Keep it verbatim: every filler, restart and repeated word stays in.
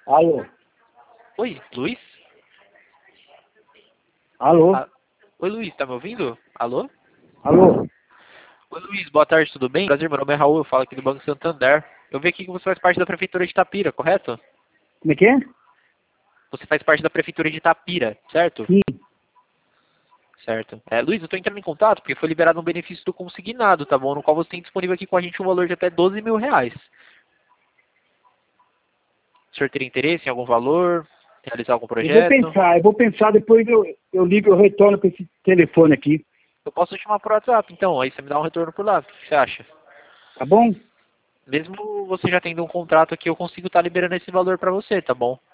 Alô? Oi, Luiz? Alô? Ah, oi, Luiz, tá me ouvindo? Alô? Alô? Oi, Luiz, boa tarde, tudo bem? Prazer, meu nome é Raul, eu falo aqui do Banco Santander. Eu vi aqui que você faz parte da Prefeitura de Itapira, correto? Como é que é? Você faz parte da Prefeitura de Itapira, certo? Sim. Certo. É, Luiz, eu tô entrando em contato porque foi liberado um benefício do consignado, tá bom? No qual você tem disponível aqui com a gente um valor de até doze mil reais. O senhor teria interesse em algum valor? Realizar algum Eu vou projeto? pensar, eu vou pensar, depois eu, eu ligo, eu retorno para esse telefone aqui. Eu posso te chamar por WhatsApp, então. Aí você me dá um retorno por lá. O que você acha? Tá bom? Mesmo você já tendo um contrato aqui, eu consigo estar liberando esse valor para você, tá bom?